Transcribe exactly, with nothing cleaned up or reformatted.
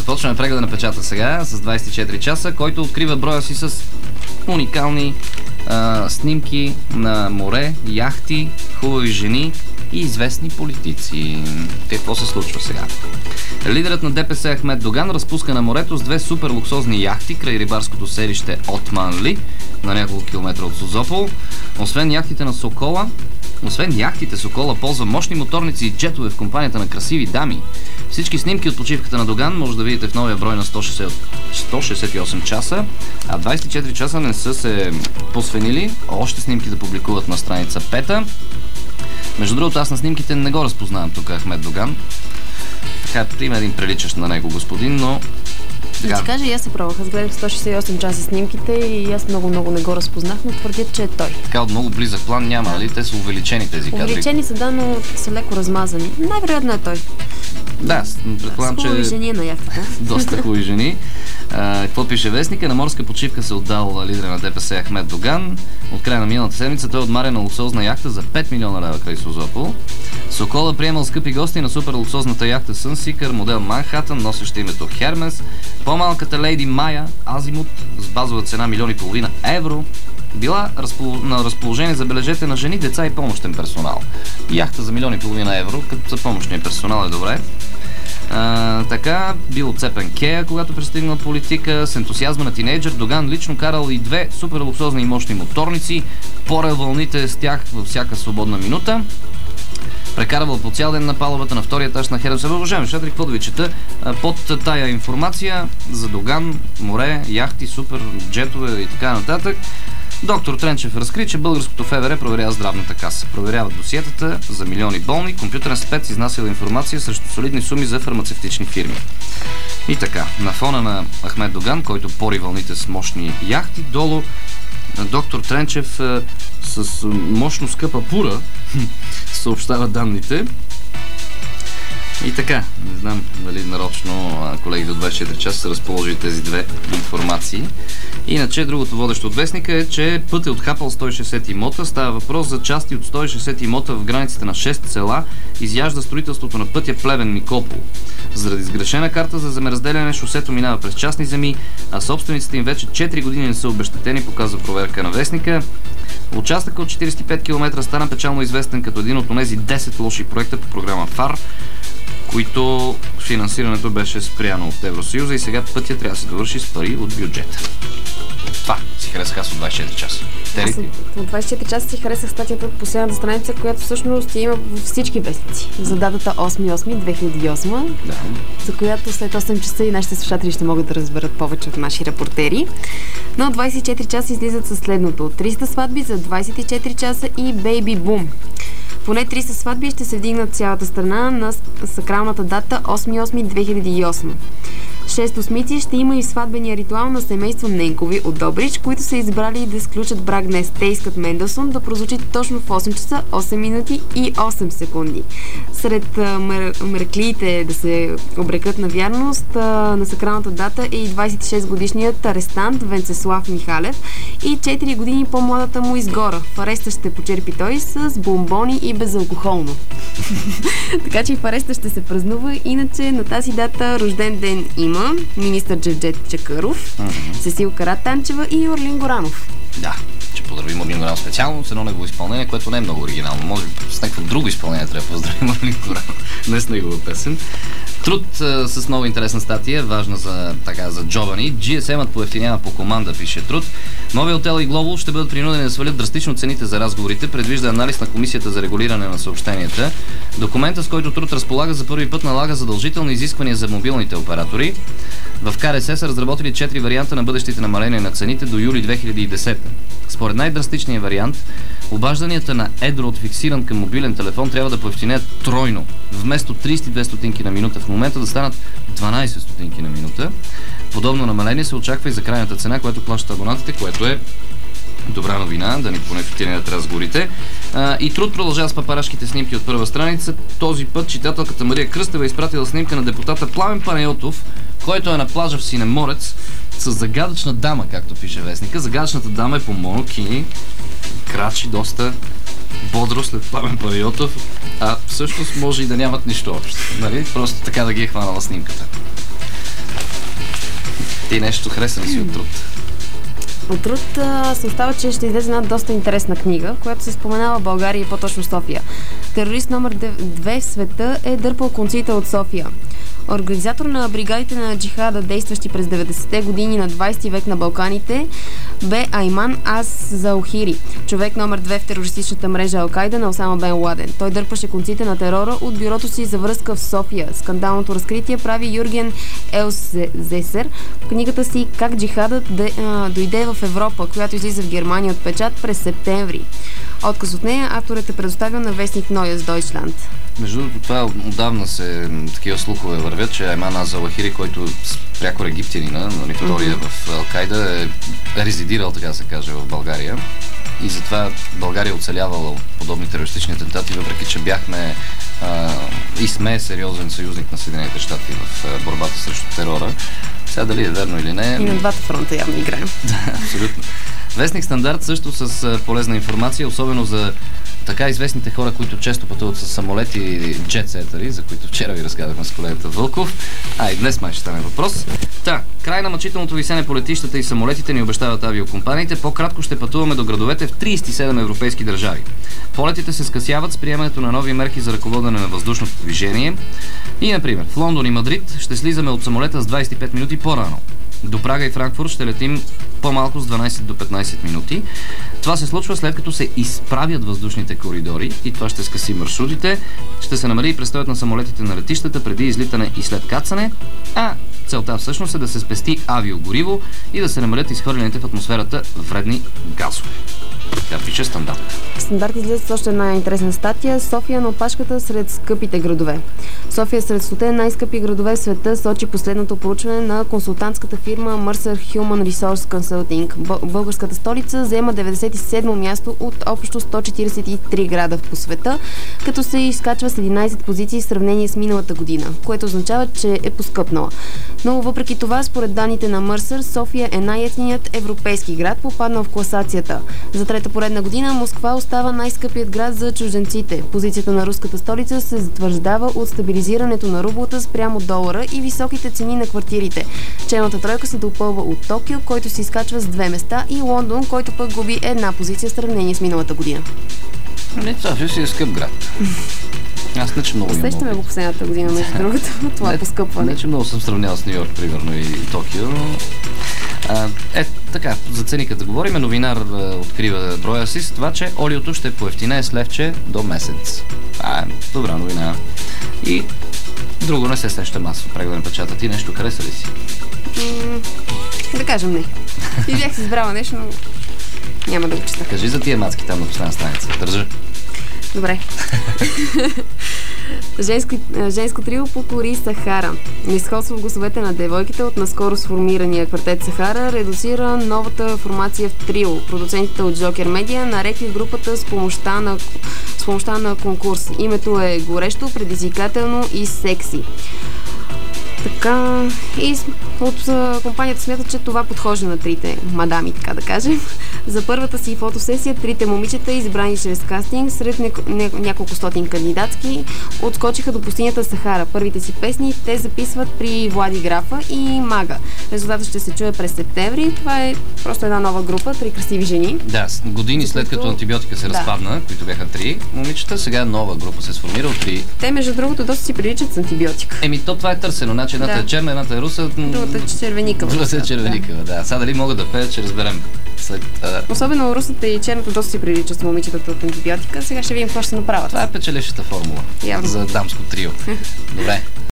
Започваме прегледа на печата сега с двайсет и четири часа, който открива броя си с уникални а, снимки на море, яхти, хубави жени и известни политици. Какво се случва сега? Лидерът на ДПС Ахмед Доган разпуска на морето с две супер луксозни яхти край рибарското селище Отманли на няколко километра от Созопол. Освен яхтите на Сокола, Освен яхтите, Сокола ползва мощни моторници и джетове в компанията на красиви дами. Всички снимки от почивката на Доган може да видите в новия брой на сто шейсет и осем часа, а двайсет и четири часа не са се посвенили още снимки да публикуват на страница пета. Между другото, аз на снимките не го разпознавам тук Ахмед Доган. Така, има един приличащ на него господин, но... Да ти кажа, и аз се пробвах. Аз гледах сто шейсет и осем часа снимките и аз много-много не го разпознах, но твърдят, че е той. Така от много близък план няма, нали? Те са увеличени тези кадри. Увеличени са, да, но са леко размазани. Най-вероятно е той. Да, предполагам, че... С хубави жени на яхтата. Доста хубави жени. А, какво пише вестника? На морска почивка се отдал лидера на ДПС Ахмед Доган. От края на миналата седмица той отмаря на луксозна яхта за пет милиона лева край Созопол. Сокола приемал скъпи гости на супер луксозната яхта Sunseeker, модел Манхатън, носеща името Hermes. По-малката лейди Майя Азимут с базова цена милион и половина евро била разпол... на разположение, забележете, на жени, деца и помощен персонал. Яхта за милион и половина евро, като за помощния персонал е добре. А, така, бил отцепен Кея, когато пристигнал политика. С ентусиазма на тинейджър Доган лично карал и две супер луксозни и мощни моторници, порел вълните с тях във всяка свободна минута. Прекарвал по цял ден на палубата на втория етаж на Хермес. Уважаеми слушатели, какво да ви чета? Под тая информация за Доган, море, яхти, супер джетове и така нататък, доктор Тренчев разкри, че българското ФБР проверява здравната каса. Проверяват досиетата за милиони болни. Компютърен спец изнасял информация срещу солидни суми за фармацевтични фирми. И така, на фона на Ахмед Доган, който пори вълните с мощни яхти, долу доктор Тренчев е, с мощно скъпа пура съобщава данните. И така, не знам дали нарочно колегите от двайсет и четири часа са разположили тези две информации. Иначе другото водещо от вестника е, че път е отхапал сто и шейсет имота. Става въпрос за части от сто и шейсет имота в границите на шест села. Изяжда строителството на пътя Плевен-Никопол. Заради сгрешена карта за земеразделяне, шосето минава през частни земи, а собствениците им вече четири години не са обезщетени, показва проверка на вестника. Участъкът от четирийсет и пет километра стана печално известен като един от онези десет лоши проекта по програма ФАР, които финансирането беше спряно от Евросъюза и сега пътя трябва да се довърши с пари от бюджета. Това си харесах аз от двайсет и четири часа. Аз от двайсет и четири часа си харесах статията от последната страница, която всъщност има във всички вестници. За датата осми август две хиляди и осма, да. За която след осем часа и нашите слушатели ще могат да разберат повече от наши репортери. Но двайсет и четири часа излизат със следното: триста сватби за двайсет и четири часа и бейби бум. Поне триста сватби ще се вдигнат цялата страна на сакралната дата осми август две хиляди и осма. Шест осмици ще има и сватбения ритуал на семейство Ненкови от Добрич, които са избрали да сключат брак днес. Те искат Менделсон да прозвучи точно в осем часа, осем минути и осем секунди. Сред мер... мерклиите да се обрекат на вярност на сакралната дата е и двайсет и шест годишният арестант Венцеслав Михалев и четири години по-младата му Изгора. В ареста ще почерпи той с бомбони и безалкохолно. Така че и в ареста ще се празнува. Иначе на тази дата рожден ден има министър Джевджет Чакъров, mm-hmm. Сесил Каратанчева и Орлин Горанов. Да, че поздравим Орлин Горанов специално с едно негово изпълнение, което не е много оригинално. Може би с някакво друго изпълнение трябва да поздравим Орлин Горанов. Не с негова песен. Труд а, с много интересна статия, важна за, така, за джобани. джи ес ем-ът поевтинява по команда, пише Труд. Нови Tel и Global ще бъдат принудени да свалят драстично цените за разговорите, предвижда анализ на Комисията за регулиране на съобщенията. Документът, с който Труд разполага, за първи път налага задължителни изисквания за мобилните оператори. В ка ар ес са разработили четири варианта на бъдещите намаления на цените до юли две хиляди и десета. Според най-драстичния вариант, обажданията на едро от фиксиран към мобилен телефон трябва да поевтинеят тройно. Вместо трийсет и две стотинки на минута в момента да станат дванайсет стотинки на минута. Подобно намаление се очаква и за крайната цена, която плащат абонатите, което е добра новина, да ни поне фитират разговорите. А, и Труд продължава с папарашките снимки от първа страница. Този път читателката Мария Кръстева е изпратила снимка на депутата Пламен Панайотов, който е на плажа в Синеморец с загадъчна дама, както пише вестника. Загадъчната дама е по монокини, крачи доста бодро след Пламен Панайотов, а всъщност може и да нямат нищо общо. Нали? Просто така да ги е хванала снимката. Ти нещо хареса ли си от труд? От труд се остава, че ще излезе една доста интересна книга, която се споменава в България и по-точно София. Терорист номер две в света е дърпал конците от София. Организатор на бригадите на джихада, действащи през деветдесетте години на двадесети век на Балканите, бе Айман Ас Заухири, човек номер две в терористичната мрежа Ал-Кайда на Осама Бен Ладен. Той дърпаше конците на терора от бюрото си за връзка в София. Скандалното разкритие прави Юрген Елзесер в книгата си "Как джихадът дойде в Европа", която излиза в Германия от печат през септември. Отказ от нея авторът е предоставил на вестник Neues Deutschland. Между другото, това отдавна се такива слухове вървят, че Айман Ас Заухири, който прякор египтянина, нали, втория mm-hmm. в Ал-Кайда, е резидирал, така се каже, в България. И затова България оцелявала от подобни терористични атентати, въпреки че бяхме а, и сме сериозен съюзник на Съединените щати в а, борбата срещу терора. Сега дали е верно или не... И на двата фронта явно играем. Да, абсолютно. Вестник Стандарт също с а, полезна информация, особено за така известните хора, които често пътуват с самолети джетсетъри, за които вчера ви разказахме с колегата Вълков. А и днес май ще стане въпрос. Та, край на мъчителното висене по летищата и самолетите ни обещават авиокомпаниите. По-кратко ще пътуваме до градовете в тридесет и седем европейски държави. Полетите се скъсяват с приемането на нови мерки за ръководене на въздушното движение. И, например, в Лондон и Мадрид ще слизаме от самолета с двадесет и пет минути по-рано. До Прага и Франкфурт ще летим по-малко с дванадесет до петнадесет минути. Това се случва след като се изправят въздушните коридори и това ще скъси маршрутите. Ще се намали и престоят на самолетите на летищата преди излитане и след кацане, а целта всъщност е да се спести авиогориво и да се намалят изхвърлените в атмосферата вредни газове. Тя пише Стандарт. Стандарт излиза с още една интересна статия. София на опашката сред скъпите градове. София сред стоте най-скъпи градове в света, сочи последното проучване на консултантската фирма Mercer Human Resource Consulting. Българската столица заема деветдесет и седмо място от общо сто четиридесет и три града по света, като се изкачва с единадесет позиции в сравнение с миналата година, което означава, че е поскъпнала. Но въпреки това, според данните на Mercer, София е най-евтиният европейски град, попаднал в класацията. За трета поредна година Москва остава най-скъпият град за чужденците. Позицията на руската столица се затвърждава от стабилизирането на рублата спрямо долара и високите цени на квартирите. Челната тройка се допълва от Токио, който се изкачва с две места, и Лондон, който пък губи една позиция в сравнение с миналата година. Не, това си е скъп град. Аз не че много имам. Усещаме го последната година, между другото, това не, поскъпване. Не че много съм сравнял с Ню Йорк, примерно, и Токио, но... А, е, така, за цените да говорим. Новинар а, открива броя си с това, че олиото ще поевтинее с левче до месец. А, добра новина. И друго не се сеща масово. Преглед на печата. Ти нещо хареса ли си? М- да кажем не. И бях си избрала нещо, но няма да го чета. Кажи за тия мацки там на последна страница. Държа. Добре. Женско, женско трио покори Сахара. Несходство в гласовете на девойките от наскоро сформирания квартет Сахара редуцира новата формация в трио. Продуцентите от Joker Media нарекли групата с помощта на, с помощта на конкурс. Името е горещо, предизвикателно и секси. Така, и от а, компанията смятат, че това подхожда на трите мадами, така да кажем. За първата си фотосесия трите момичета, избрани чрез кастинг сред не, не, няколко стотин кандидатски, отскочиха до пустинята Сахара. Първите си песни те записват при Влади Графа и Мага. Резултатът ще се чуе през септември. Това е просто една нова група, три красиви жени. Да, години след като антибиотика се да. разпадна, които бяха три момичета, сега нова група се сформира от три. Те, между другото, доста си приличат с антибиотика. Еми, то това е търсено. Значи едната да. е черна, едната е руса. Другата е червеникава. Другата е червеникава, да. да. Сега дали могат да пеят, ще разберем. След, а... Особено русата и черната доста си приличат с момичетата от антибиотика. Сега ще видим какво ще се направят. Това е печелившата формула. Явно. За дамско трио. Добре.